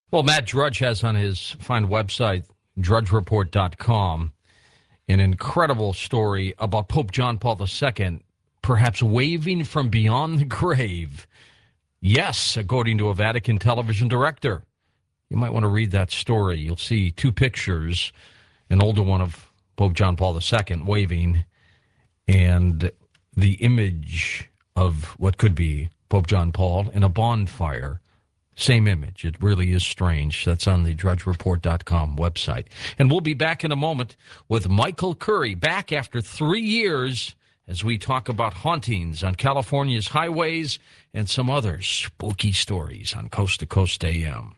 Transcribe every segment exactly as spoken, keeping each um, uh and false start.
Well, Matt Drudge has on his fine website, drudge report dot com, an incredible story about Pope John Paul the Second, perhaps waving from beyond the grave. Yes, according to a Vatican television director. You might want to read that story. You'll see two pictures, an older one of Pope John Paul the Second waving, and the image of what could be Pope John Paul in a bonfire. Same image. It really is strange. That's on the drudge report dot com website. And we'll be back in a moment with Michael Curry, back after three years as we talk about hauntings on California's highways and some other spooky stories on Coast to Coast A M.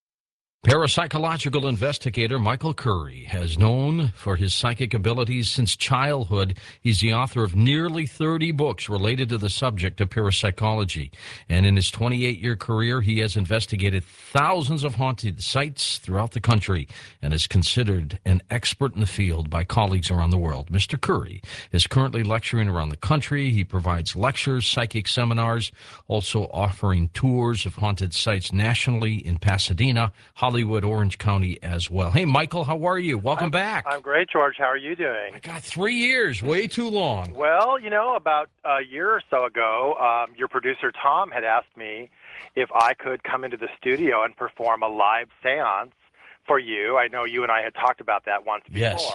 Parapsychological investigator Michael Curry has known for his psychic abilities since childhood. He's the author of nearly thirty books related to the subject of parapsychology. And in his twenty-eight-year career, he has investigated thousands of haunted sites throughout the country and is considered an expert in the field by colleagues around the world. Mister Curry is currently lecturing around the country. He provides lectures, psychic seminars, also offering tours of haunted sites nationally in Pasadena, Hollywood, Orange County as well. Hey, Michael, how are you? Welcome I'm, back. I'm great, George. How are you doing? I got three years, way too long. Well, you know, about a year or so ago, um, your producer, Tom, had asked me if I could come into the studio and perform a live seance for you. I know you and I had talked about that once before. Yes.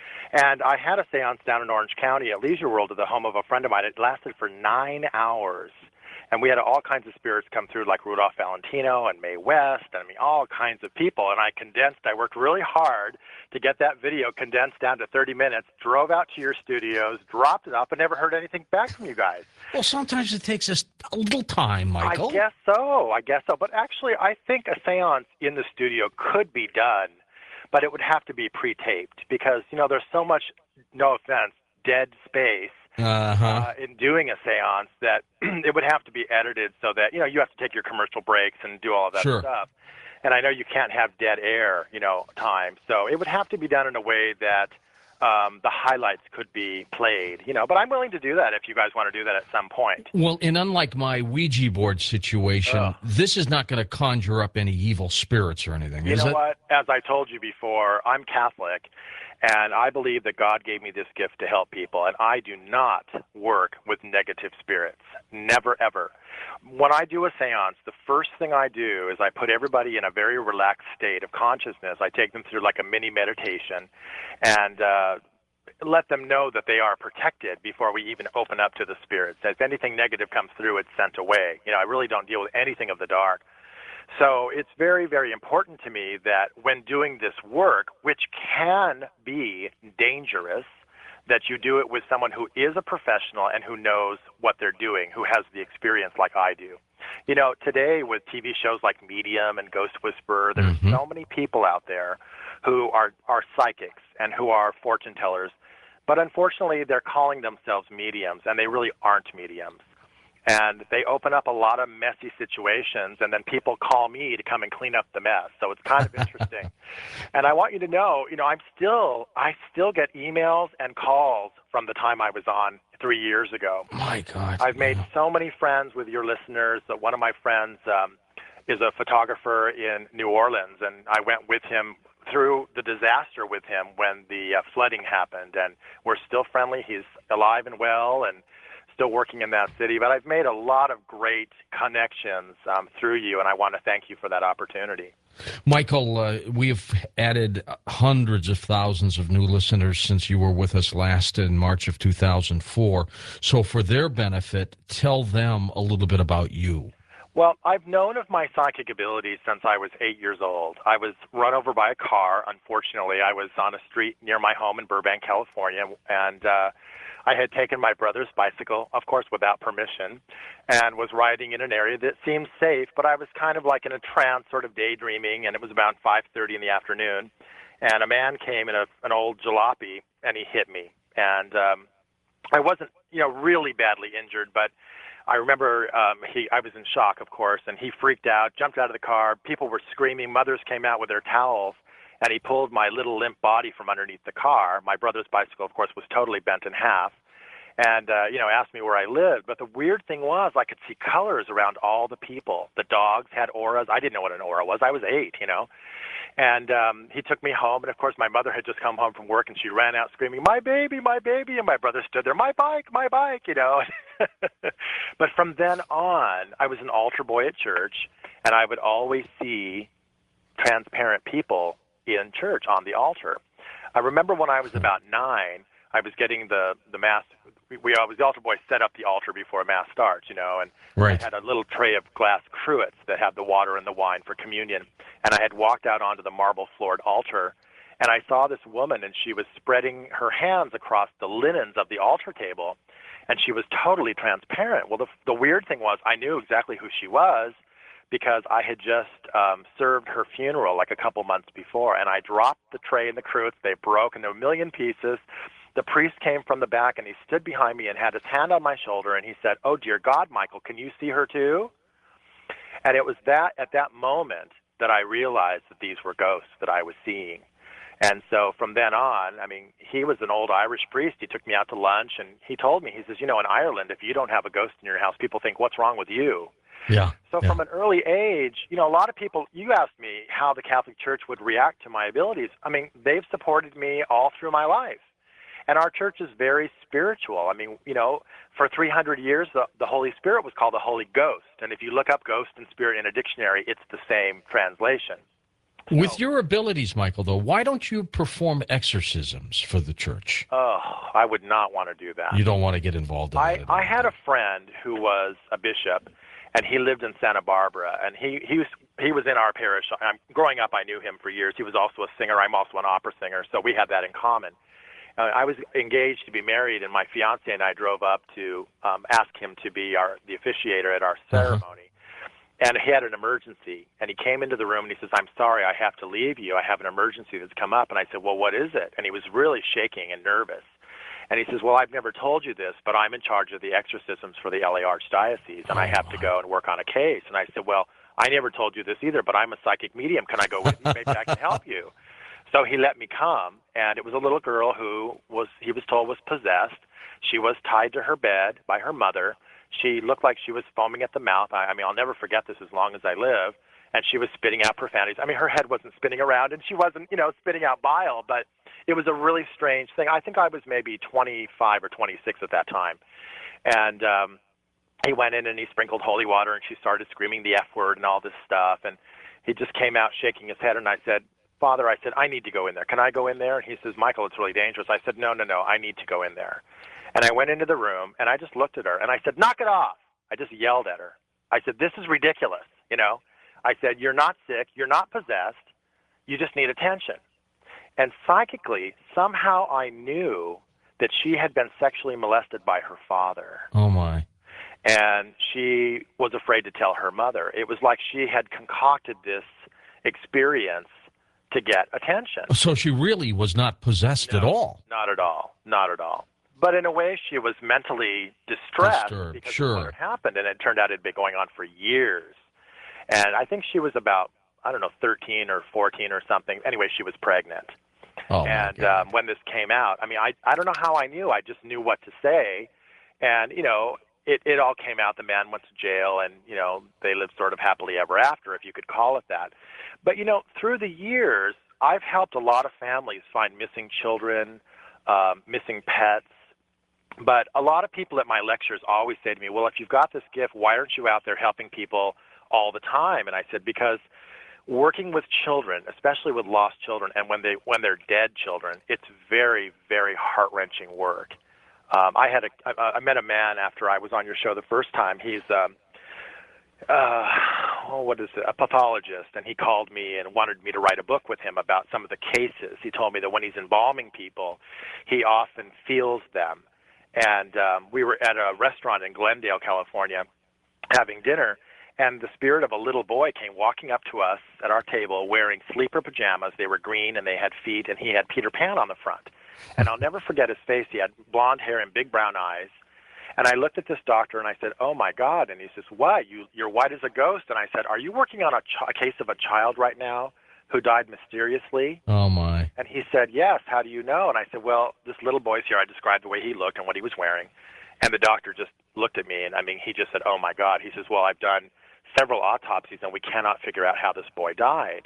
And I had a seance down in Orange County at Leisure World at the home of a friend of mine. It lasted for nine hours. And we had all kinds of spirits come through, like Rudolph Valentino and Mae West, and I mean, all kinds of people. And I condensed, I worked really hard to get that video condensed down to thirty minutes, drove out to your studios, dropped it up, and never heard anything back from you guys. Well, sometimes it takes us a little time, Michael. I guess so. I guess so. But actually, I think a seance in the studio could be done, but it would have to be pre-taped because, you know, there's so much, no offense, dead space. Uh-huh. Uh, in doing a seance that it would have to be edited so that, you know, you have to take your commercial breaks and do all of that Sure. stuff. And I know you can't have dead air, you know, time. So it would have to be done in a way that um, the highlights could be played, you know. But I'm willing to do that if you guys want to do that at some point. Well, and unlike my Ouija board situation, Ugh. this is not going to conjure up any evil spirits or anything, You is know it? what? As I told you before, I'm Catholic, and I believe that God gave me this gift to help people, and I do not work with negative spirits. Never, ever. When I do a seance, the first thing I do is I put everybody in a very relaxed state of consciousness. I take them through like a mini meditation and uh, let them know that they are protected before we even open up to the spirits. If anything negative comes through, it's sent away. You know, I really don't deal with anything of the dark. So it's very, very important to me that when doing this work, which can be dangerous, that you do it with someone who is a professional and who knows what they're doing, who has the experience like I do. You know, today with T V shows like Medium and Ghost Whisperer, there's Mhm. so many people out there who are, are psychics and who are fortune tellers. But unfortunately, they're calling themselves mediums, and they really aren't mediums. And they open up a lot of messy situations, and then people call me to come and clean up the mess. So it's kind of interesting. And I want you to know, you know, I'm still, I still get emails and calls from the time I was on three years ago. My God. I've made yeah. so many friends with your listeners. Uh, one of my friends um, is a photographer in New Orleans, and I went with him through the disaster with him when the uh, flooding happened. And we're still friendly. He's alive and well, and still working in that city, but I've made a lot of great connections um, through you, and I want to thank you for that opportunity. Michael, uh, we have added hundreds of thousands of new listeners since you were with us last in March of two thousand four. So for their benefit, tell them a little bit about you. Well, I've known of my psychic abilities since I was eight years old. I was run over by a car. Unfortunately, I was on a street near my home in Burbank, California, and uh, I had taken my brother's bicycle, of course, without permission, and was riding in an area that seemed safe, but I was kind of like in a trance, sort of daydreaming, and it was about five thirty in the afternoon, and a man came in a, an old jalopy, and he hit me. And um, I wasn't, you know, really badly injured, but I remember um, he, I was in shock, of course, and he freaked out, jumped out of the car. People were screaming. Mothers came out with their towels, and he pulled my little limp body from underneath the car. My brother's bicycle, of course, was totally bent in half. and uh, you know, asked me where I lived. But the weird thing was, I could see colors around all the people. The dogs had auras. I didn't know what an aura was. I was eight, you know. And um, he took me home, and of course, my mother had just come home from work, and she ran out screaming, "My baby, my baby!" And my brother stood there, "My bike, my bike," you know. But from then on, I was an altar boy at church, and I would always see transparent people in church on the altar. I remember when I was about nine, I was getting the the mass. We, we always the altar boys set up the altar before mass starts, you know, and Right. I had a little tray of glass cruets that had the water and the wine for communion. And I had walked out onto the marble-floored altar, and I saw this woman, and she was spreading her hands across the linens of the altar table, and she was totally transparent. Well, the the weird thing was, I knew exactly who she was, because I had just um, served her funeral like a couple months before, and I dropped the tray and the cruets. They broke, and there were a million pieces. The priest came from the back, and he stood behind me and had his hand on my shoulder, and he said, "Oh, dear God, Michael, can you see her too?" And it was that at that moment that I realized that these were ghosts that I was seeing. And so from then on, I mean, he was an old Irish priest. He took me out to lunch, and he told me, he says, "You know, in Ireland, if you don't have a ghost in your house, people think, what's wrong with you?" Yeah. So yeah. from an early age, you know, a lot of people, you asked me how the Catholic Church would react to my abilities. I mean, they've supported me all through my life. And our church is very spiritual. I mean, you know, for three hundred years, the, the Holy Spirit was called the Holy Ghost. And if you look up ghost and spirit in a dictionary, it's the same translation. With So, your abilities, Michael, though, why don't you perform exorcisms for the church? oh, I would not want to do that. You don't want to get involved in I, that at I all. had a friend who was a bishop, and he lived in Santa Barbara, and he, he was he was in our parish. I'm, growing up, I knew him for years. He was also a singer. I'm also an opera singer, so we had that in common. Uh, I was engaged to be married, and my fiance and I drove up to um, ask him to be our the officiator at our ceremony. Uh-huh. And he had an emergency, and he came into the room, and he says, "I'm sorry, I have to leave you. I have an emergency that's come up." And I said, "Well, what is it?" And he was really shaking and nervous. And he says, "Well, I've never told you this, but I'm in charge of the exorcisms for the L A Archdiocese, and oh, I have my. to go and work on a case." And I said, "Well, I never told you this either, but I'm a psychic medium. Can I go with you? Maybe I can help you." So he let me come, and it was a little girl who was, he was told, was possessed. She was tied to her bed by her mother. She looked like she was foaming at the mouth. I, I mean, I'll never forget this as long as I live. And she was spitting out profanities. I mean, her head wasn't spinning around, and she wasn't, you know, spitting out bile, but it was a really strange thing. I think I was maybe twenty-five or twenty-six at that time. And um, he went in and he sprinkled holy water, and she started screaming the F word and all this stuff. And he just came out shaking his head, and I said, "Father," I said, "I need to go in there. Can I go in there?" And he says, "Michael, it's really dangerous." I said, "No, no, no, I need to go in there." And I went into the room, and I just looked at her, and I said, "Knock it off." I just yelled at her. I said, "This is ridiculous, you know." I said, "You're not sick. You're not possessed. You just need attention." And psychically, somehow I knew that she had been sexually molested by her father. Oh, my. And she was afraid to tell her mother. It was like she had concocted this experience to get attention. So she really was not possessed No, at all? Not at all. Not at all. But in a way, she was mentally distressed Disturbed, because sure. of what had happened, and it turned out it had been going on for years. And I think she was about, I don't know, thirteen or fourteen or something. Anyway, she was pregnant. Oh, and my God. um, when this came out, I mean, I I don't know how I knew. I just knew what to say. And, you know, it, it all came out. The man went to jail, and, you know, they lived sort of happily ever after, if you could call it that. But, you know, through the years, I've helped a lot of families find missing children, um, missing pets. But a lot of people at my lectures always say to me, "Well, if you've got this gift, why aren't you out there helping people all the time?" And I said, because working with children, especially with lost children, and when they when they're dead children, it's very, very heart-wrenching work. Um, I had a I, I met a man after I was on your show the first time. He's um, uh, oh, what is it? A pathologist, and he called me and wanted me to write a book with him about some of the cases. He told me that when he's embalming people, he often feels them. And um, we were at a restaurant in Glendale, California, having dinner, and the spirit of a little boy came walking up to us at our table wearing sleeper pajamas. They were green, and they had feet, and he had Peter Pan on the front. And I'll never forget his face. He had blonde hair and big brown eyes. And I looked at this doctor, and I said, "Oh, my God." And he says, "What? You, you're white as a ghost." And I said, "Are you working on a, ch- a case of a child right now who died mysteriously?" Oh, my. And he said, yes, how do you know? And I said, well, this little boy's here. I described the way he looked and what he was wearing. And the doctor just looked at me, and I mean, he just said, oh, my God. He says, well, I've done several autopsies, and we cannot figure out how this boy died.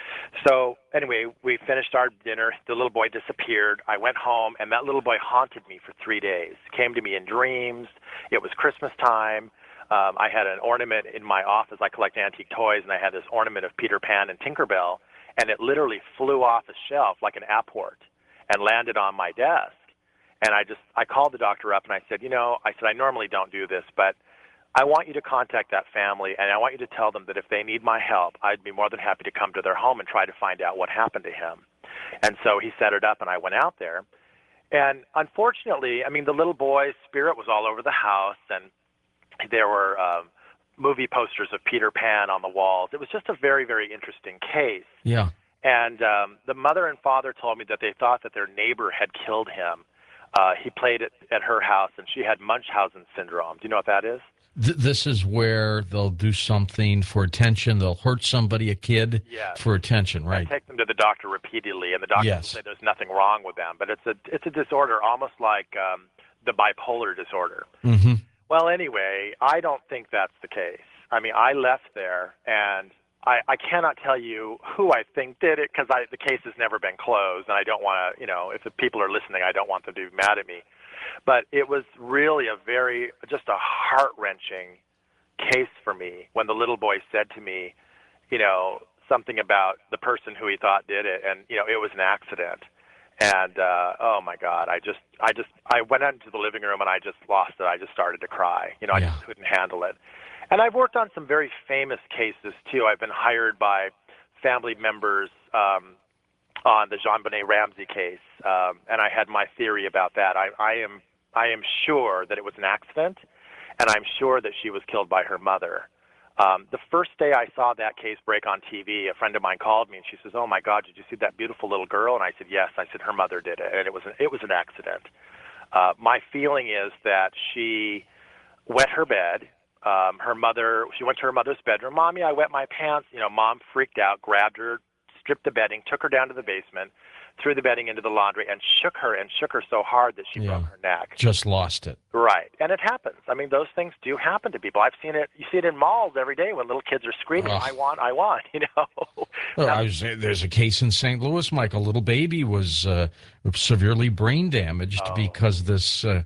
So anyway, we finished our dinner. The little boy disappeared. I went home, and that little boy haunted me for three days. Came to me in dreams. It was Christmas time. Um, I had an ornament in my office. I collect antique toys, and I had this ornament of Peter Pan and Tinkerbell, and it literally flew off a shelf like an apport and landed on my desk. And I just, I called the doctor up, and I said, you know, I said, I normally don't do this, but I want you to contact that family, and I want you to tell them that if they need my help, I'd be more than happy to come to their home and try to find out what happened to him. And so he set it up, and I went out there. And unfortunately, I mean, the little boy's spirit was all over the house, and there were um, movie posters of Peter Pan on the walls. It was just a very, very interesting case. Yeah. And um, the mother and father told me that they thought that their neighbor had killed him. Uh, he played it at her house, and she had Munchausen syndrome. Do you know what that is? Th- this is where they'll do something for attention. They'll hurt somebody, a kid, yes. for attention, right? I take them to the doctor repeatedly, and the doctor yes. will say there's nothing wrong with them. But it's a it's a disorder almost like um, the bipolar disorder. Mm-hmm. Well, anyway, I don't think that's the case. I mean, I left there, and I, I cannot tell you who I think did it because the case has never been closed, and I don't want to, you know, if the people are listening, I don't want them to be mad at me. But it was really a very, just a heart-wrenching case for me when the little boy said to me, you know, something about the person who he thought did it, and, you know, it was an accident. And, uh, oh, my God, I just, I just, I went into the living room and I just lost it. I just started to cry. You know, I yeah. just couldn't handle it. And I've worked on some very famous cases, too. I've been hired by family members um, on the JonBenet Ramsey case, um, and I had my theory about that. I, I am I am sure that it was an accident, and I'm sure that she was killed by her mother. Um, the first day I saw that case break on T V, a friend of mine called me, and she says, oh, my God, did you see that beautiful little girl? And I said, yes. I said, her mother did it, and it was an, it was an accident. Uh, my feeling is that she wet her bed. Um, her mother, she went to her mother's bedroom. Mommy, I wet my pants. You know, Mom freaked out, grabbed her, stripped the bedding, took her down to the basement, threw the bedding into the laundry, and shook her and shook her so hard that she yeah. broke her neck. Just lost it. Right. And it happens. I mean, those things do happen to people. I've seen it. You see it in malls every day when little kids are screaming, Ugh. I want, I want, you know. Well, I was, there's a case in Saint Louis, Mike. A little baby was uh, severely brain damaged Oh. because this uh,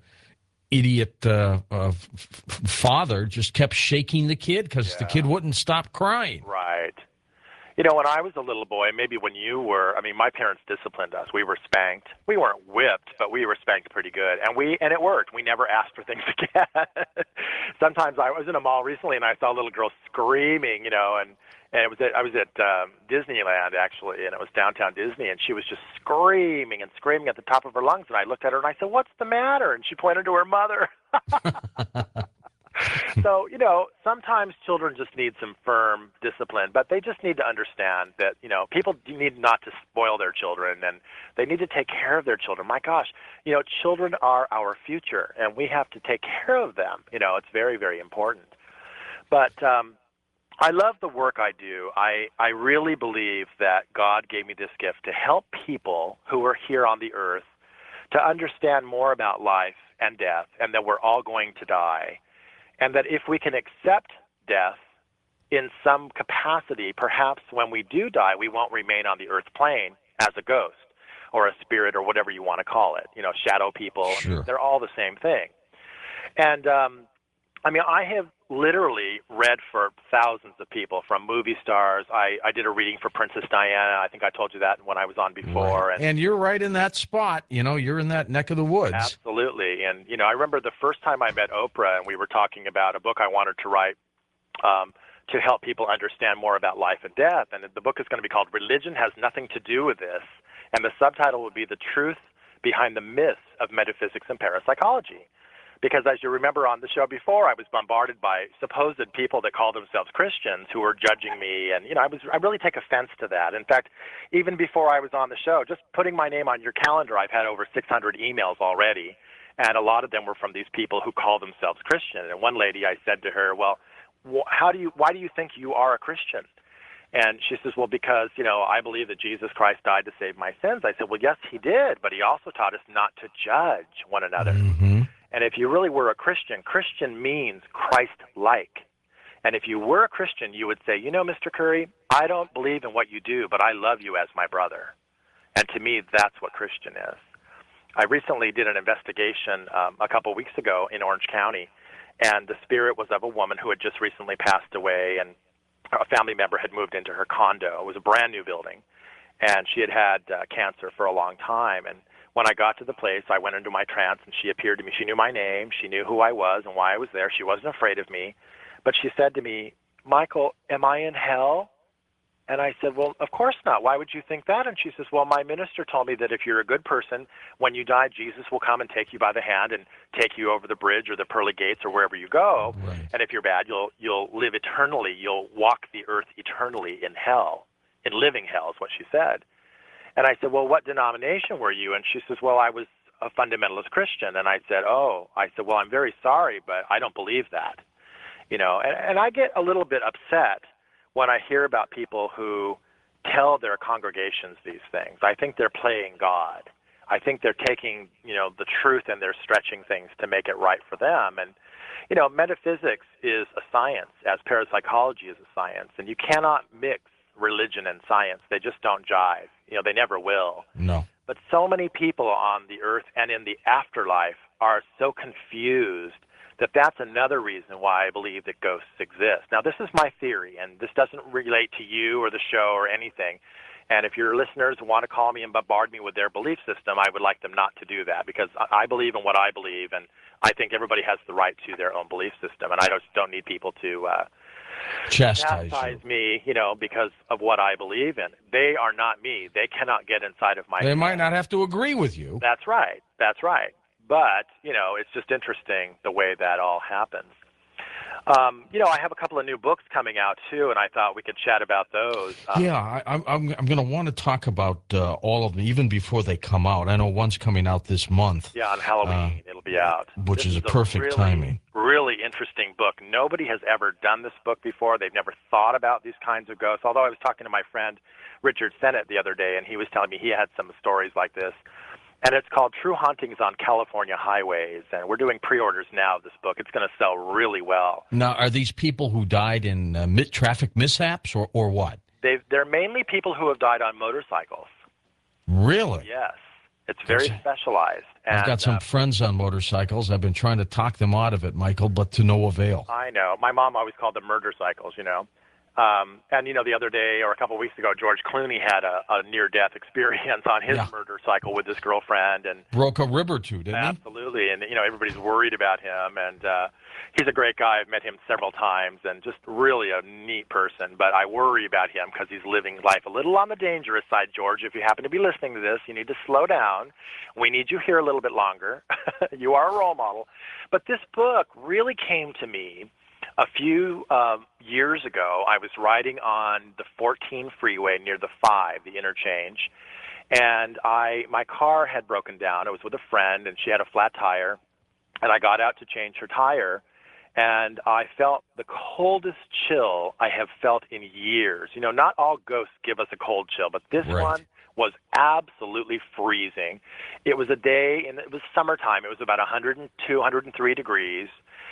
idiot uh, uh, f- father just kept shaking the kid because Yeah. the kid wouldn't stop crying. Right. You know, when I was a little boy, maybe when you were, I mean, my parents disciplined us. We were spanked. We weren't whipped, but we were spanked pretty good. And we and it worked. We never asked for things again. Sometimes I was in a mall recently and I saw a little girl screaming, you know, and, and it was at, I was at um, Disneyland, actually, and it was downtown Disney, and she was just screaming and screaming at the top of her lungs. And I looked at her and I said, what's the matter? And she pointed to her mother. So, you know, sometimes children just need some firm discipline, but they just need to understand that, you know, people need not to spoil their children, and they need to take care of their children. My gosh, you know, children are our future, and we have to take care of them. You know, it's very, very important. But um, I love the work I do. I, I really believe that God gave me this gift to help people who are here on the earth to understand more about life and death, and that we're all going to die. And that if we can accept death in some capacity, perhaps when we do die, we won't remain on the earth plane as a ghost or a spirit or whatever you want to call it. You know, shadow people, Sure. They're all the same thing. And, um, I mean, I have literally read for thousands of people, from movie stars. I, I did a reading for Princess Diana. I think I told you that when I was on before. Right. And, and you're right in that spot. You know, you're in that neck of the woods. Absolutely. And, you know, I remember the first time I met Oprah, and we were talking about a book I wanted to write um, to help people understand more about life and death. And the book is going to be called Religion Has Nothing to Do with This. And the subtitle would be The Truth Behind the Myths of Metaphysics and Parapsychology. Because as you remember on the show before, I was bombarded by supposed people that call themselves Christians who were judging me. And, you know, I was I really take offense to that. In fact, even before I was on the show, just putting my name on your calendar, I've had over six hundred emails already. And a lot of them were from these people who call themselves Christian. And one lady, I said to her, well, wh- how do you, why do you think you are a Christian? And she says, well, because, you know, I believe that Jesus Christ died to save my sins. I said, well, yes, he did, but he also taught us not to judge one another. Mm-hmm. And if you really were a Christian, Christian means Christ-like. And if you were a Christian, you would say, you know, Mister Curry, I don't believe in what you do, but I love you as my brother. And to me, that's what Christian is. I recently did an investigation um, a couple weeks ago in Orange County, and the spirit was of a woman who had just recently passed away, and a family member had moved into her condo. It was a brand new building, and she had had uh, cancer for a long time. And when I got to the place, I went into my trance, and she appeared to me. She knew my name. She knew who I was and why I was there. She wasn't afraid of me. But she said to me, Michael, am I in hell? And I said, well, of course not. Why would you think that? And she says, well, my minister told me that if you're a good person, when you die, Jesus will come and take you by the hand and take you over the bridge or the pearly gates or wherever you go. Right. And if you're bad, you'll you'll live eternally. You'll walk the earth eternally in hell, in living hell is what she said. And I said, well, what denomination were you? And she says, well, I was a fundamentalist Christian. And I said, oh, I said, well, I'm very sorry, but I don't believe that. You know, and, and I get a little bit upset when I hear about people who tell their congregations these things. I think they're playing God. I think they're taking, you know, the truth and they're stretching things to make it right for them. And, you know, metaphysics is a science, as parapsychology is a science, and you cannot mix religion and science. They just don't jive. You know, they never will. No. But so many people on the earth and in the afterlife are so confused that that's another reason why I believe that ghosts exist. Now, this is my theory, and this doesn't relate to you or the show or anything. And if your listeners want to call me and bombard me with their belief system, I would like them not to do that, because I believe in what I believe, and I think everybody has the right to their own belief system, and I just don't need people to uh, chastise, chastise me, you know, because of what I believe in. They are not me. They cannot get inside of my They head. might not have to agree with you. That's right. That's right. But, you know, it's just interesting the way that all happens. Um, you know, I have a couple of new books coming out, too, and I thought we could chat about those. Um, yeah, I, I'm I'm, I'm going to want to talk about uh, all of them, even before they come out. I know one's coming out this month. Yeah, on Halloween, uh, it'll be out. Which this is a is perfect a really, timing. Really interesting book. Nobody has ever done this book before. They've never thought about these kinds of ghosts, although I was talking to my friend Richard Sennett the other day, and he was telling me he had some stories like this. And it's called True Hauntings on California Highways, and we're doing pre-orders now of this book. It's going to sell really well. Now, are these people who died in uh, mid- traffic mishaps, or, or what? They've, they're mainly people who have died on motorcycles. Really? Yes. It's very That's, specialized. And, I've got some uh, friends on motorcycles. I've been trying to talk them out of it, Michael, but to no avail. I know. My mom always called them murder cycles, you know. Um, and, you know, the other day or a couple of weeks ago, George Clooney had a, a near-death experience on his yeah. murder cycle with his girlfriend. And broke a rib or two, didn't absolutely. he? Absolutely. And, you know, everybody's worried about him. And uh, he's a great guy. I've met him several times and just really a neat person. But I worry about him because he's living life a little on the dangerous side, George. If you happen to be listening to this, you need to slow down. We need you here a little bit longer. You are a role model. But this book really came to me a few um, years ago. I was riding on the fourteen freeway near the five, the interchange, and I my car had broken down. I was with a friend, and she had a flat tire, and I got out to change her tire, and I felt the coldest chill I have felt in years. You know, not all ghosts give us a cold chill, but this right. one was absolutely freezing. It was a day, and it was summertime. It was about one hundred two, one hundred three degrees.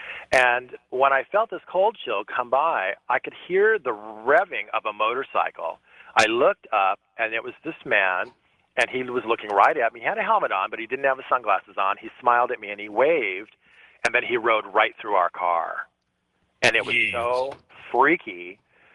And when I felt this cold chill come by, I could hear the revving of a motorcycle. I looked up, and it was this man, and he was looking right at me. He had a helmet on, but he didn't have the sunglasses on. He smiled at me, and he waved, and then he rode right through our car. And it was Jeez. so freaky.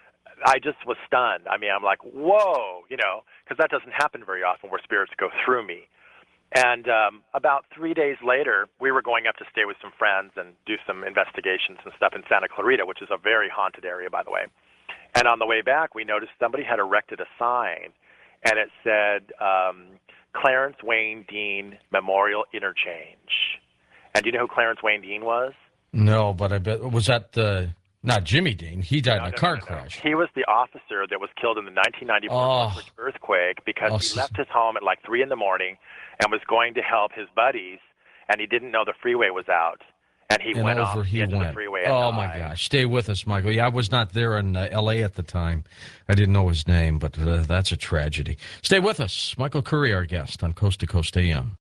I just was stunned. I mean, I'm like, whoa, you know, because that doesn't happen very often where spirits go through me. And um, about three days later, we were going up to stay with some friends and do some investigations and stuff in Santa Clarita, which is a very haunted area, by the way. And on the way back, we noticed somebody had erected a sign, and it said, um, Clarence Wayne Dean Memorial Interchange. And do you know who Clarence Wayne Dean was? No, but I bet, was that uh, not Jimmy Dean? He died no, in a no, car no, no, crash. No. He was the officer that was killed in the nineteen ninety-four oh. earthquake because oh. he left his home at like three in the morning and was going to help his buddies, and he didn't know the freeway was out. and he And went over off he the edge of the went. freeway and Oh, my died. gosh. Stay with us, Michael. Yeah, I was not there in uh, L A at the time. I didn't know his name, but uh, that's a tragedy. Stay with us. Michael Curry, our guest on Coast to Coast A M.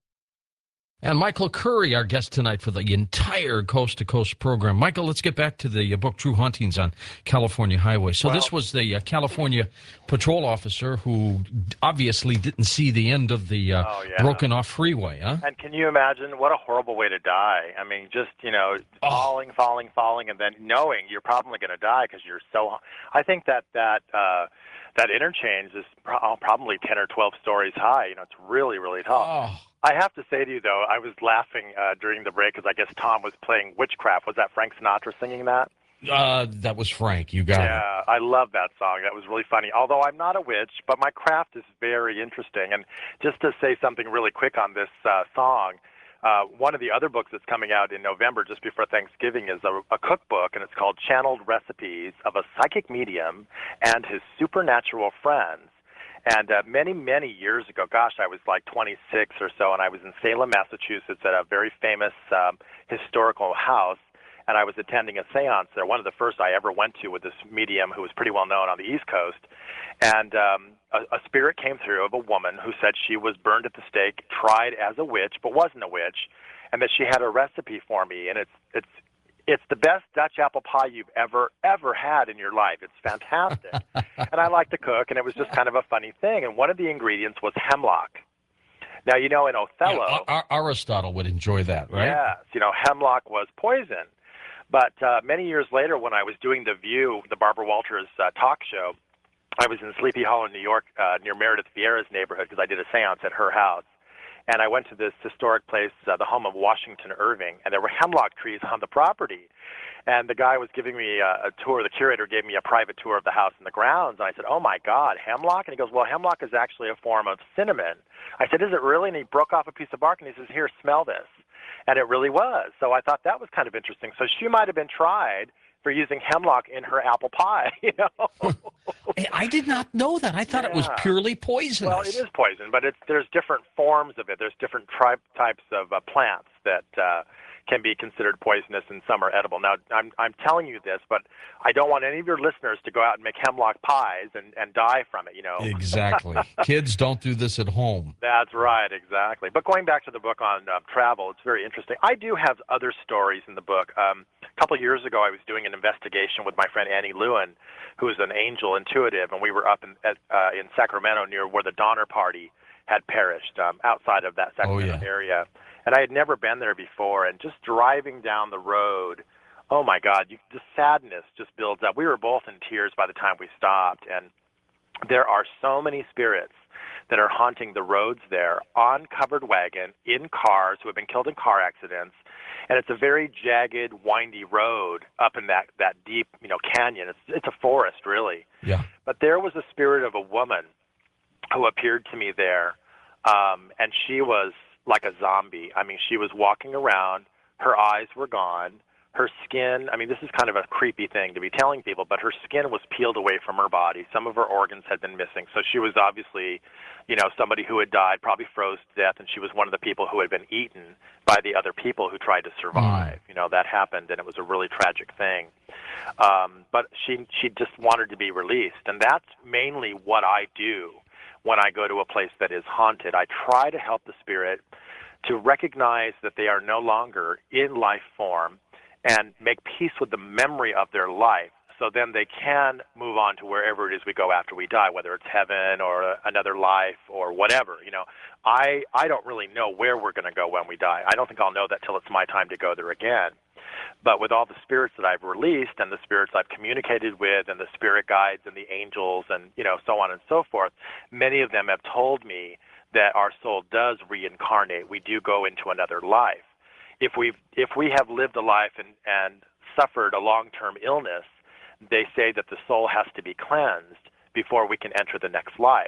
And Michael Curry, our guest tonight for the entire Coast to Coast program. Michael, let's get back to the uh, book True Hauntings on California Highway. So Well, this was the uh, California patrol officer who obviously didn't see the end of the uh, oh, yeah. broken off freeway, huh? And can you imagine what a horrible way to die? I mean, just, you know, Oh. falling, falling, falling, and then knowing you're probably going to die because you're so. I think that that uh, that interchange is pro- probably ten or twelve stories high. You know, it's really, really tall. Oh. I have to say to you, though, I was laughing uh, during the break because I guess Tom was playing Witchcraft. Was that Frank Sinatra singing that? Uh, that was Frank. You got it. Yeah, I love that song. That was really funny. Although I'm not a witch, but my craft is very interesting. And just to say something really quick on this uh, song, uh, one of the other books that's coming out in November, just before Thanksgiving, is a, a cookbook, and it's called Channeled Recipes of a Psychic Medium and His Supernatural Friends. And uh, many, many years ago, gosh, I was like twenty-six or so, and I was in Salem, Massachusetts at a very famous um, historical house, and I was attending a seance there, one of the first I ever went to with this medium who was pretty well known on the East Coast. And um, a, a spirit came through of a woman who said she was burned at the stake, tried as a witch, but wasn't a witch, and that she had a recipe for me. And it's it's it's the best Dutch apple pie you've ever, ever had in your life. It's fantastic. And I like to cook, and it was just kind of a funny thing. And one of the ingredients was hemlock. Now, you know, in Othello... Yeah, Ar- Aristotle would enjoy that, right? Yes. You know, hemlock was poison. But uh, many years later, when I was doing The View, the Barbara Walters uh, talk show, I was in Sleepy Hollow, New York, uh, near Meredith Vieira's neighborhood, because I did a seance at her house. And I went to this historic place, uh, the home of Washington Irving, and there were hemlock trees on the property. And the guy was giving me a, a tour. The curator gave me a private tour of the house and the grounds. And I said, oh, my God, hemlock? And he goes, well, hemlock is actually a form of cinnamon. I said, is it really? And he broke off a piece of bark, and he says, here, smell this. And it really was. So I thought that was kind of interesting. So she might have been tried for using hemlock in her apple pie, you know. Hey, I did not know that. I thought Yeah. it was purely poisonous. Well, it is poison, but it's there's different forms of it. There's different tri- types of uh, plants that uh, can be considered poisonous, and some are edible. Now, I'm I'm telling you this, but I don't want any of your listeners to go out and make hemlock pies and, and die from it, you know. Exactly. Kids, don't do this at home. That's right, exactly. But going back to the book on uh, travel, it's very interesting. I do have other stories in the book. Um, a couple of years ago, I was doing an investigation with my friend Annie Lewin, who is an angel intuitive, and we were up in at, uh, in Sacramento near where the Donner Party had perished, um, outside of that Sacramento Oh, yeah. area. And I had never been there before, and just driving down the road, oh, my God, you, the sadness just builds up. We were both in tears by the time we stopped, and there are so many spirits that are haunting the roads there on covered wagon, in cars, who have been killed in car accidents. And it's a very jagged, windy road up in that, that deep, you know, canyon. It's, it's a forest, really. Yeah. But there was a spirit of a woman who appeared to me there, um, and she was like a zombie. I mean, she was walking around. Her eyes were gone. Her skin, I mean, this is kind of a creepy thing to be telling people, but her skin was peeled away from her body. Some of her organs had been missing. So she was obviously, you know, somebody who had died, probably froze to death, and she was one of the people who had been eaten by the other people who tried to survive. Mm. You know, that happened, and it was a really tragic thing. Um, but she, she just wanted to be released, and that's mainly what I do when I go to a place that is haunted. I try to help the spirit to recognize that they are no longer in life form and make peace with the memory of their life, so then they can move on to wherever it is we go after we die, whether it's heaven or another life or whatever. You know, I, I don't really know where we're going to go when we die. I don't think I'll know that till it's my time to go there again. But with all the spirits that I've released and the spirits I've communicated with and the spirit guides and the angels and, you know, so on and so forth, many of them have told me that our soul does reincarnate. We do go into another life. If we if we have lived a life and, and suffered a long-term illness, they say that the soul has to be cleansed before we can enter the next life.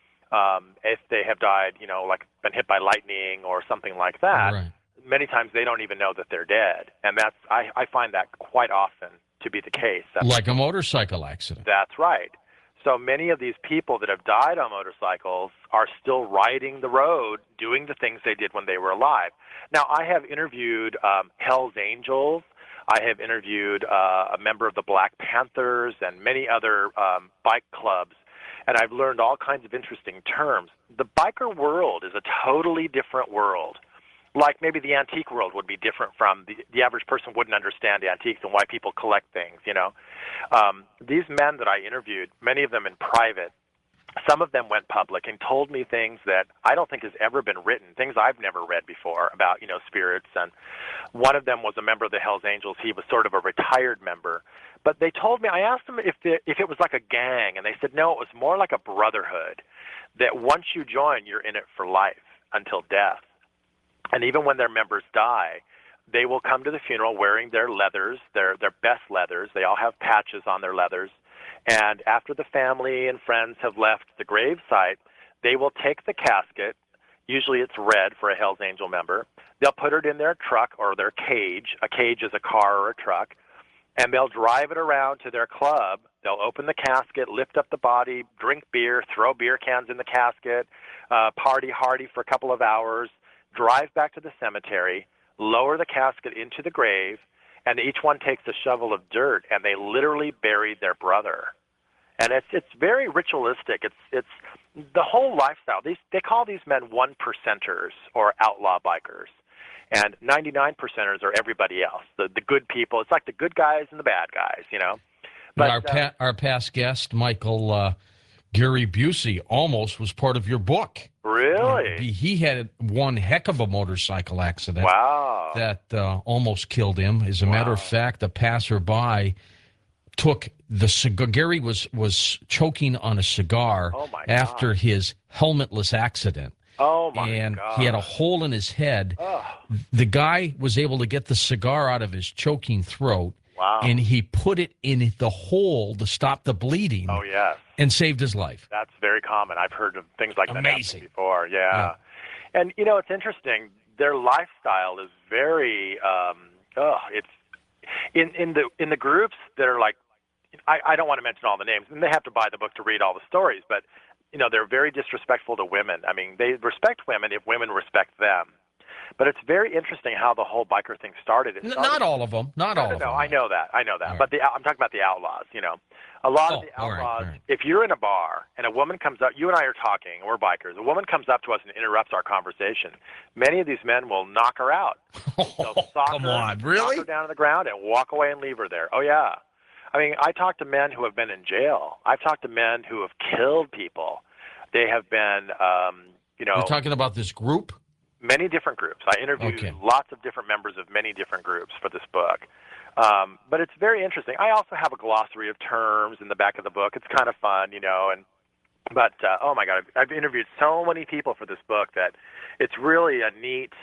Um, if they have died, you know, like been hit by lightning or something like that, Right. many times they don't even know that they're dead. And that's I, I find that quite often to be the case. That's, Like a motorcycle accident. that's right. So many of these people that have died on motorcycles are still riding the road, doing the things they did when they were alive. Now, I have interviewed um, Hell's Angels. I have interviewed uh, a member of the Black Panthers and many other um, bike clubs, and I've learned all kinds of interesting terms. The biker world is a totally different world. Like maybe the antique world would be different from the, the average person wouldn't understand antiques and why people collect things, you know. Um, these men that I interviewed, many of them in private, some of them went public and told me things that I don't think has ever been written, things I've never read before about, you know, spirits. And one of them was a member of the Hells Angels. He was sort of a retired member. But they told me, I asked them if, the, if it was like a gang, and they said, no, it was more like a brotherhood, that once you join, you're in it for life until death. And even when their members die, they will come to the funeral wearing their leathers, their their best leathers. They all have patches on their leathers. And after the family and friends have left the grave site, they will take the casket. Usually it's red for a Hells Angel member. They'll put it in their truck or their cage. A cage is a car or a truck. And they'll drive it around to their club. They'll open the casket, lift up the body, drink beer, throw beer cans in the casket, uh, party hardy for a couple of hours, drive back to the cemetery, lower the casket into the grave, and each one takes a shovel of dirt, and they literally buried their brother. And it's it's very ritualistic. It's it's the whole lifestyle. These they call these men one percenters or outlaw bikers, and ninety-nine percenters are everybody else, the the good people. It's like the good guys and the bad guys, you know. But our uh, pa- our past guest, Michael uh, Gary Busey, almost was part of your book. Really? He, he had one heck of a motorcycle accident. Wow. That uh, almost killed him. As a Wow. matter of fact, a passerby took the cigar. Gary was, was choking on a cigar Oh my after God. his helmetless accident. Oh, my and God. he had a hole in his head. Oh. The guy was able to get the cigar out of his choking throat. Wow. And he put it in the hole to stop the bleeding. Oh, yes. And saved his life. That's very common. I've heard of things like that Amazing. happen before. Yeah. Yeah. And, you know, it's interesting. Their lifestyle is very, um, oh, it's in, in the in the groups that are like, I, I don't want to mention all the names, and they have to buy the book to read all the stories, but, you know, they're very disrespectful to women. I mean, they respect women if women respect them. But it's very interesting how the whole biker thing started. It started Not all of them. Not all no, of no, them. I know that. I know that. All But the I'm talking about the outlaws, you know. A lot Oh, of the all right, outlaws, all right. if you're in a bar and a woman comes up, you and I are talking, we're bikers, a woman comes up to us and interrupts our conversation, many of these men will knock her out. They'll Oh, sock come her, on. knock Really? her down to the ground and walk away and leave her there. Oh, yeah. I mean, I talk to men who have been in jail. I've talked to men who have killed people. They have been, um, you know. You're talking about this group? Many different groups. I interviewed Okay. lots of different members of many different groups for this book. Um, but it's very interesting. I also have a glossary of terms in the back of the book. It's kind of fun, you know. And but uh, oh my God, I've, I've interviewed so many people for this book that it's really a neat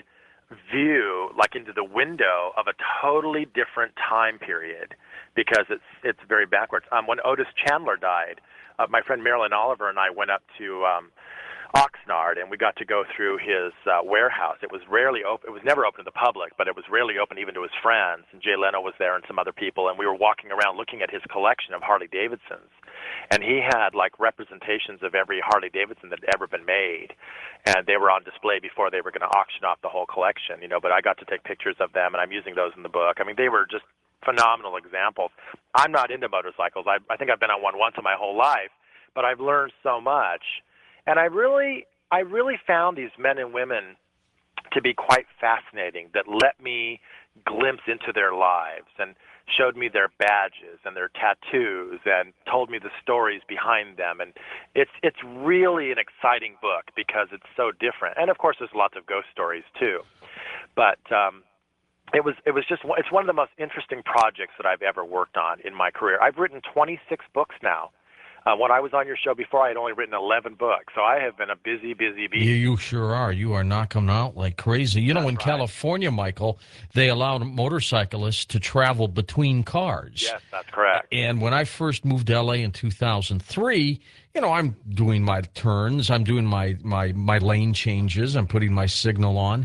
view, like into the window of a totally different time period, because it's it's very backwards. Um, when Otis Chandler died, uh, my friend Marilyn Oliver and I went up to um, Oxnard, and we got to go through his uh, warehouse. It was rarely open. It was never open to the public, but it was rarely open even to his friends. And Jay Leno was there and some other people, and we were walking around looking at his collection of Harley Davidsons. And he had like representations of every Harley Davidson that had ever been made, and they were on display before they were going to auction off the whole collection. You know, but I got to take pictures of them, and I'm using those in the book. I mean, they were just phenomenal examples. I'm not into motorcycles. I, I think I've been on one once in my whole life, but I've learned so much. And I really, I really found these men and women to be quite fascinating, that let me glimpse into their lives and showed me their badges and their tattoos and told me the stories behind them. And it's it's really an exciting book because it's so different. And of course, there's lots of ghost stories too. But um, it was it was just it's one of the most interesting projects that I've ever worked on in my career. I've written twenty-six books now. Uh, when I was on your show before, I had only written eleven books. So I have been a busy, busy bee. You, you sure are. You are knocking them out like crazy. You know, That's in right. California, Michael, they allowed motorcyclists to travel between cars. Yes, that's correct. And when I first moved to L A in two thousand three, you know, I'm doing my turns. I'm doing my, my, my lane changes. I'm putting my signal on.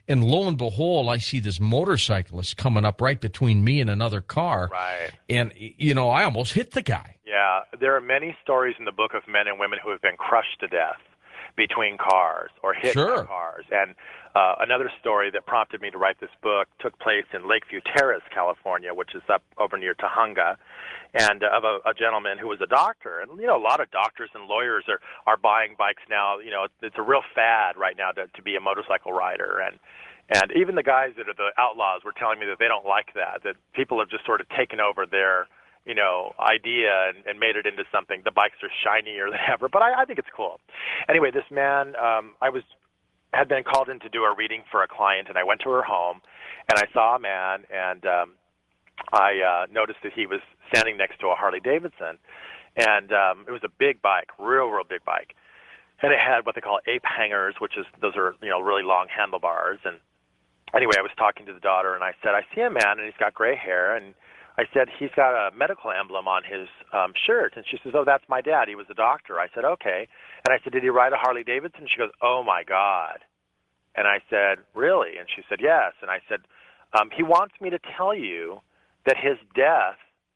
And lo and behold, I see this motorcyclist coming up right between me and another car. Right. And, you know, I almost hit the guy. Yeah, there are many stories in the book of men and women who have been crushed to death between cars or hit Sure. by cars. And uh, another story that prompted me to write this book took place in Lakeview Terrace, California, which is up over near Tahunga, and uh, of a, a gentleman who was a doctor. And, you know, a lot of doctors and lawyers are, are buying bikes now. You know, it's, it's a real fad right now to, to be a motorcycle rider. And And even the guys that are the outlaws were telling me that they don't like that, that people have just sort of taken over their, you know, idea and, and made it into something. The bikes are shinier than ever, but I, I think it's cool. Anyway, this man, um, I was had been called in to do a reading for a client, and I went to her home, and I saw a man, and um, I uh, noticed that he was standing next to a Harley Davidson, and um, it was a big bike, real, real big bike, and it had what they call ape hangers, which is those are you know really long handlebars. And anyway, I was talking to the daughter, and I said, I see a man, and he's got gray hair, and I said, he's got a medical emblem on his um, shirt. And she says, oh, that's my dad. He was a doctor. I said, okay. And I said, did he ride a Harley Davidson? She goes, oh, my God. And I said, really? And she said, yes. And I said, um, he wants me to tell you that his death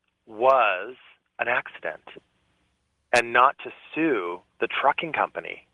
was an accident and not to sue the trucking company,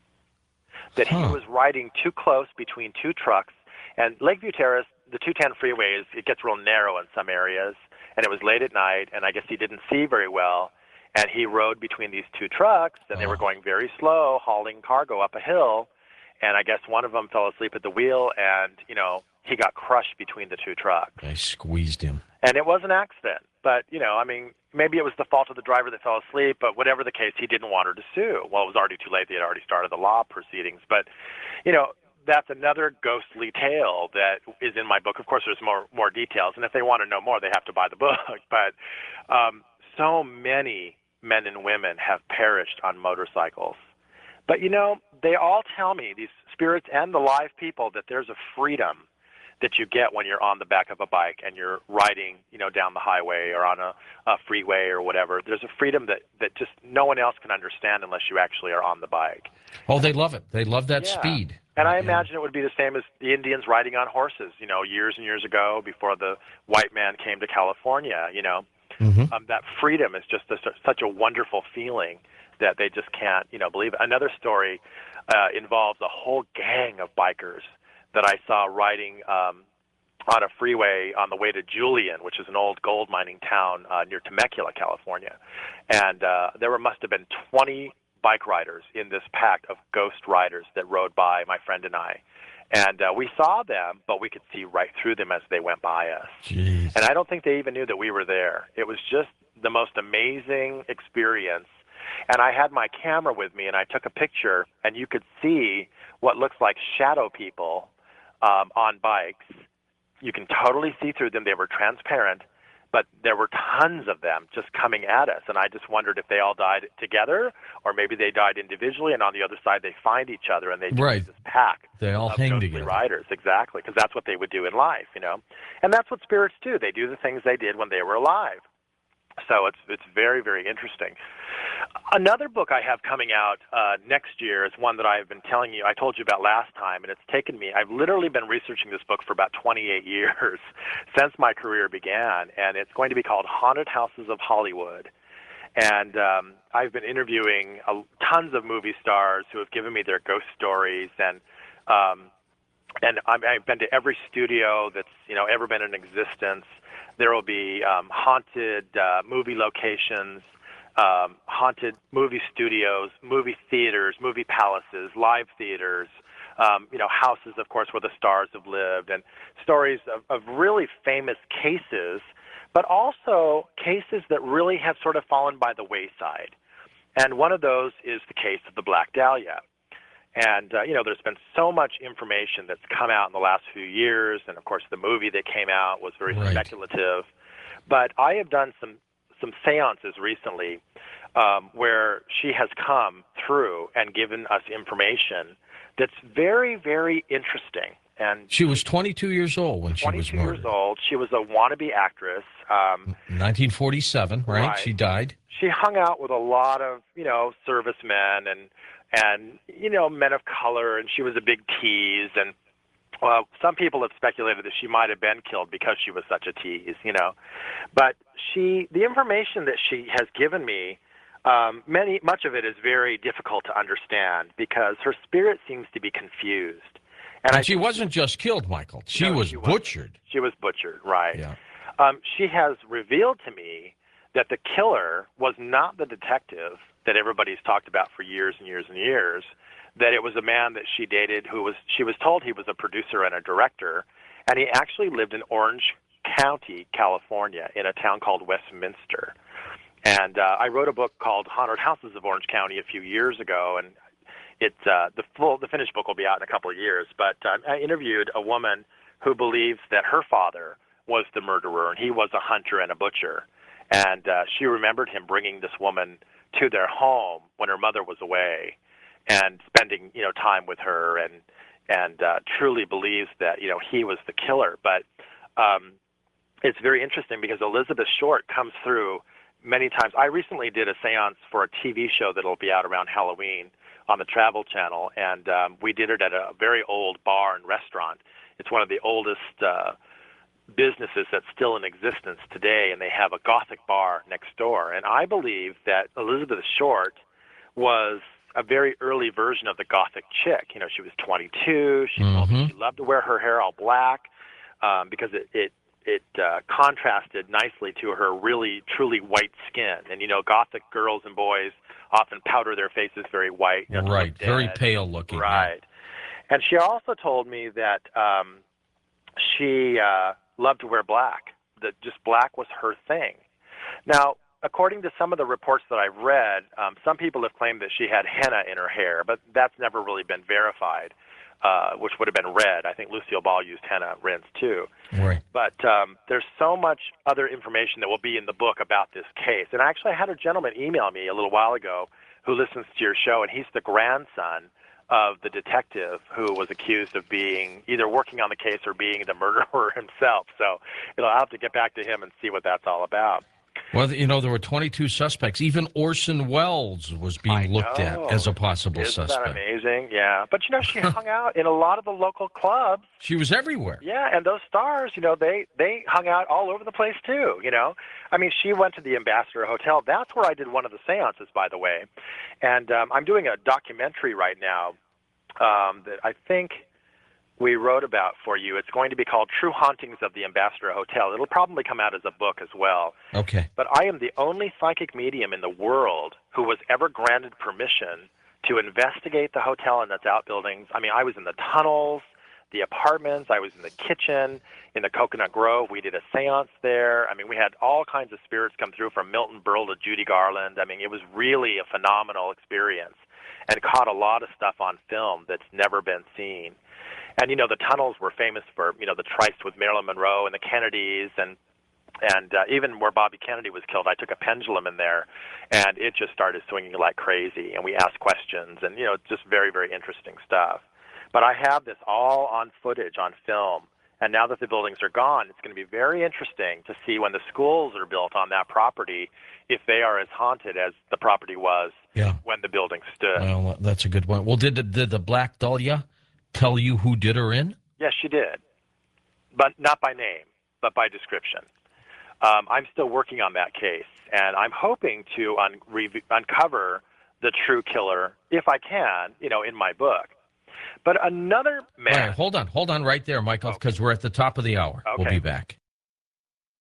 that Huh. he was riding too close between two trucks. And Lakeview Terrace, the two ten freeway, is, it gets real narrow in some areas, and it was late at night, and I guess he didn't see very well, and he rode between these two trucks, and they were Oh. going very slow, hauling cargo up a hill, and I guess one of them fell asleep at the wheel, and, you know, he got crushed between the two trucks. I squeezed him. And it was an accident. But, you know, I mean, maybe it was the fault of the driver that fell asleep, but whatever the case, he didn't want her to sue. Well, it was already too late. They had already started the law proceedings. But, you know, that's another ghostly tale that is in my book. Of course, there's more more details, and if they want to know more, they have to buy the book. But um, so many men and women have perished on motorcycles. But, you know, they all tell me, these spirits and the live people, that there's a freedom that you get when you're on the back of a bike and you're riding, you know, down the highway or on a, a freeway or whatever. There's a freedom that, that just no one else can understand unless you actually are on the bike. Oh, they love it. They love that Yeah. speed. And I Yeah. imagine it would be the same as the Indians riding on horses, you know, years and years ago before the white man came to California, you know. Mhm. Um, that freedom is just a, such a wonderful feeling that they just can't, you know, believe it. Another story uh, involves a whole gang of bikers that I saw riding um, on a freeway on the way to Julian, which is an old gold mining town uh, near Temecula, California. And uh, there were, must have been twenty bike riders in this pack of ghost riders that rode by my friend and I. And uh, we saw them, but we could see right through them as they went by us. Jeez. And I don't think they even knew that we were there. It was just the most amazing experience. And I had my camera with me, and I took a picture, and you could see what looks like shadow people um, on bikes. You can totally see through them. They were transparent, but there were tons of them just coming at us. And I just wondered if they all died together, or maybe they died individually, and on the other side they find each other, and they just Right. this pack They all of hang ghostly together. riders. Exactly, because that's what they would do in life, you know. And that's what spirits do. They do the things they did when they were alive. So it's it's very, very interesting. Another book I have coming out uh, next year is one that I've been telling you, I told you about last time, and it's taken me, I've literally been researching this book for about twenty-eight years since my career began, and it's going to be called Haunted Houses of Hollywood. And um, I've been interviewing uh, tons of movie stars who have given me their ghost stories, and um, and I'm, I've been to every studio that's you know ever been in existence. There will be um, haunted uh, movie locations, um, haunted movie studios, movie theaters, movie palaces, live theaters, um, you know, houses, of course, where the stars have lived, and stories of, of really famous cases, but also cases that really have sort of fallen by the wayside. And one of those is the case of the Black Dahlia. And, uh, you know, there's been so much information that's come out in the last few years, and, of course, the movie that came out was very Right. speculative. But I have done some, some seances recently um, where she has come through and given us information that's very, very interesting. And She was twenty-two years old when she was twenty-two murdered. years old. She was a wannabe actress. Um, nineteen forty-seven, right? Right. She died. she hung out with a lot of, you know, servicemen and, and, you know, men of color, and she was a big tease. And Well, some people have speculated that she might have been killed because she was such a tease, you know. But she, the information that she has given me, um, many much of it is very difficult to understand because her spirit seems to be confused. And, And and I she think- wasn't just killed, Michael. She No, was she wasn't. butchered. She was butchered, right? Yeah. Um, she has revealed to me that the killer was not the detective that everybody's talked about for years and years and years, that it was a man that she dated who was, she was told he was a producer and a director, and he actually lived in Orange County, California, in a town called Westminster. And uh, I wrote a book called Haunted Houses of Orange County a few years ago, and it, uh, the full, the finished book will be out in a couple of years, but uh, I interviewed a woman who believes that her father was the murderer, and he was a hunter and a butcher. And uh, she remembered him bringing this woman to their home when her mother was away, and spending, you know, time with her, and and uh, truly believes that, you know, he was the killer. But um, it's very interesting because Elizabeth Short comes through many times. I recently did a seance for a T V show that'll be out around Halloween on the Travel Channel, and um, we did it at a very old bar and restaurant. It's one of the oldest uh, businesses that's still in existence today, and they have a Gothic bar next door. And I believe that Elizabeth Short was a very early version of the Gothic chick. You know, she was twenty-two. She told me Mhm. she loved to wear her hair all black um, because it it, it uh, contrasted nicely to her really, truly white skin. And, you know, Gothic girls and boys often powder their faces very white. You know, to look Right. Very dead. pale looking. yeah. Right. And she also told me that um, she uh, loved to wear black, that just black was her thing. Now, according to some of the reports that I've read, um, some people have claimed that she had henna in her hair, but that's never really been verified, uh, which would have been red. I think Lucille Ball used henna rinse too. Right. But um, there's so much other information that will be in the book about this case. And actually, I had a gentleman email me a little while ago who listens to your show, and he's the grandson of the detective who was accused of being either working on the case or being the murderer himself. So, you know, I'll have to get back to him and see what that's all about. Well, you know, there were twenty-two suspects. Even Orson Welles was being I looked at know. as a possible Isn't suspect. that amazing? Yeah. But, you know, she hung out in a lot of the local clubs. She was everywhere. Yeah, and those stars, you know, they, they hung out all over the place, too, you know. I mean, she went to the Ambassador Hotel. That's where I did one of the seances, by the way. And um, I'm doing a documentary right now um, that I think we wrote about for you. It's going to be called True Hauntings of the Ambassador Hotel. It'll probably come out as a book as well. Okay. But I am the only psychic medium in the world who was ever granted permission to investigate the hotel and its outbuildings. I mean, I was in the tunnels, the apartments, I was in the kitchen, in the Coconut Grove. We did a seance there. I mean, we had all kinds of spirits come through, from Milton Berle to Judy Garland. I mean, it was really a phenomenal experience, and caught a lot of stuff on film that's never been seen. And, you know, the tunnels were famous for, you know, the tryst with Marilyn Monroe and the Kennedys, and and uh, even where Bobby Kennedy was killed, I took a pendulum in there, and it just started swinging like crazy, and we asked questions, and, you know, just very, very interesting stuff. But I have this all on footage, on film, and now that the buildings are gone, it's going to be very interesting to see when the schools are built on that property, if they are as haunted as the property was Yeah. when the building stood. Well, that's a good one. Well, did the, did the Black Dahlia tell you who did her in? Yes, she did, but not by name, but by description. Um, I'm still working on that case, and I'm hoping to un- re- uncover the true killer, if I can, you know, in my book. But another man... All right, hold on. Hold on right there, Michael, because Okay. we're at the top of the hour. We'll Okay. be back.